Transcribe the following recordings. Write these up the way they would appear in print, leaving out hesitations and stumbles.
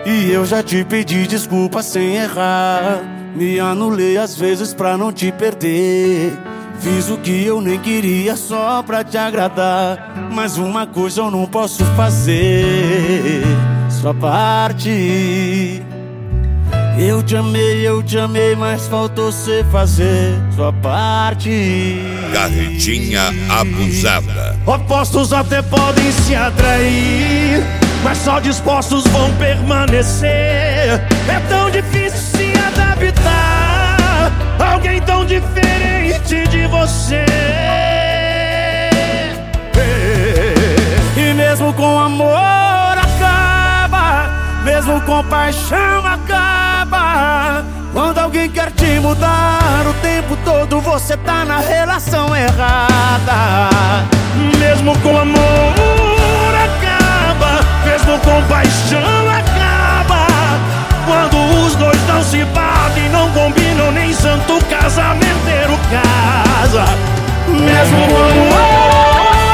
E eu já te pedi desculpa sem errar. Me anulei às vezes pra não te perder. Fiz o que eu nem queria só pra te agradar. Mas uma coisa eu não posso fazer: sua parte. Eu te amei, mas faltou cê fazer sua parte. Carretinha abusada. Opostos até podem se atrair, mas só dispostos vão permanecer. É tão difícil se adaptar a alguém tão diferente de você. E mesmo com amor acaba, mesmo com paixão acaba. Quando alguém quer te mudar, o tempo todo você tá na relação errada. Mesmo com amor acaba, mesmo com paixão acaba. Quando os dois não se batem, não combinam, nem santo casamenteiro casa. Mesmo com amor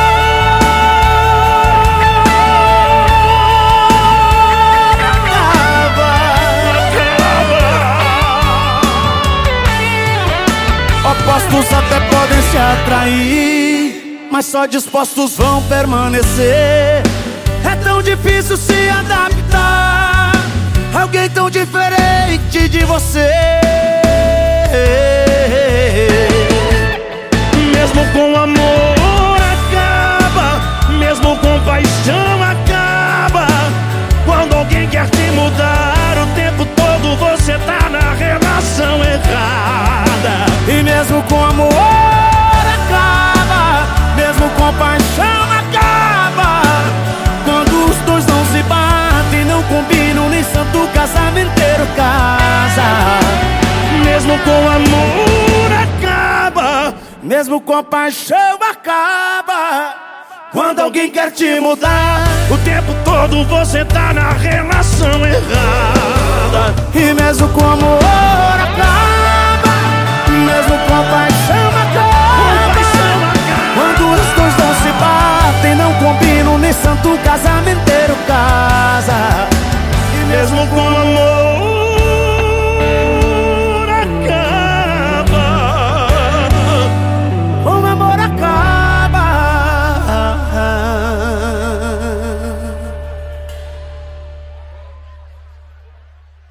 opostos até podem se atrair, mas só dispostos vão permanecer. É tão difícil se adaptar a alguém tão diferente de você. mesmo com amor acaba, mesmo com paixão acaba. Quando alguém quer te mudar, o tempo todo você tá na relação errada. E mesmo com amor acaba, mesmo com paixão acaba. Quando os dois não se batem, não combinam, nem santo casamenteiro casa. Mesmo com amor acaba, mesmo com paixão acaba. Quando alguém quer te mudar, o tempo todo você tá na relação errada. e mesmo com amor acaba.